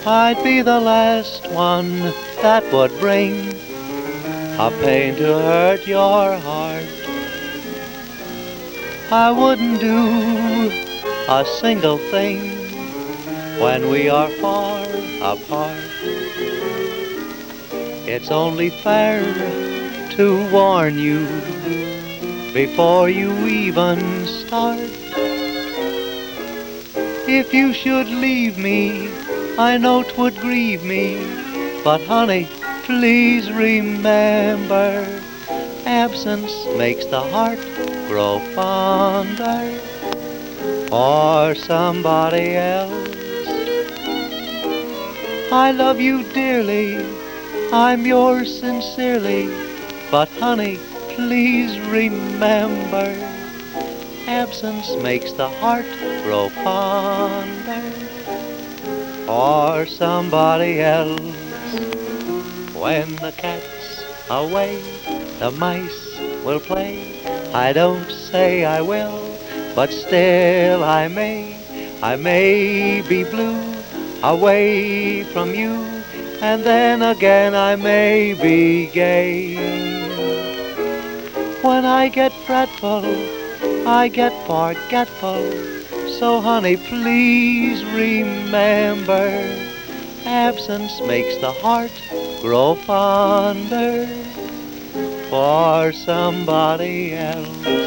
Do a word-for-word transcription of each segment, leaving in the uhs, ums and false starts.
I'd be the last one that would bring a pain to hurt your heart. I wouldn't do a single thing when we are far apart. It's only fair to warn you before you even start. If you should leave me, I know 'twould grieve me, but honey, please remember, absence makes the heart grow fonder for somebody else. I love you dearly, I'm yours sincerely, but honey, please remember, absence makes the heart grow fonder for somebody else. When the cat's away, the mice will play. I don't say I will, but still I may. I may be blue away from you, and then again I may be gay. When I get fretful, I get forgetful, so honey, please remember, absence makes the heart grow fonder for somebody else.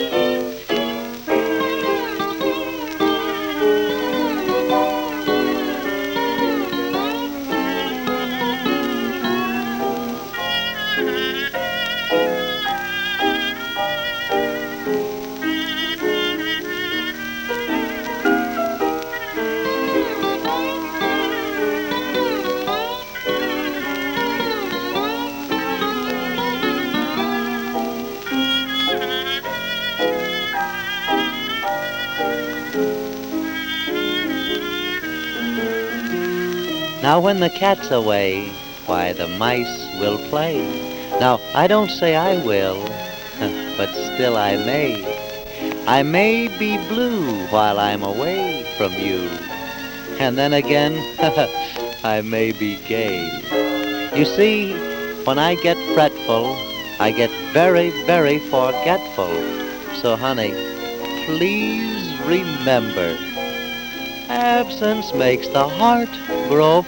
Now when the cat's away, why the mice will play. Now I don't say I will, but still I may. I may be blue while I'm away from you, and then again I may be gay. You see, when I get fretful, I get very, very forgetful. So honey, please remember, absence makes the heart grow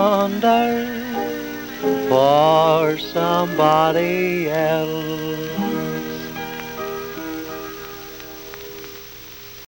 fonder for somebody else.